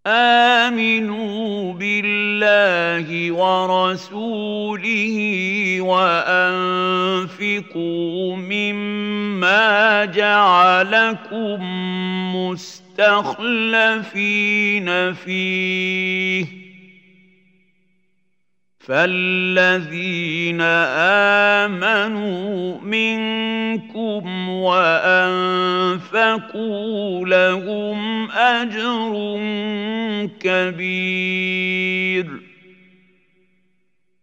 آمنوا بالله ورسوله وأنفقوا مما جعلكم مستخلفين فيه فالذين آمنوا منكم وأنفقوا لهم أجر كبير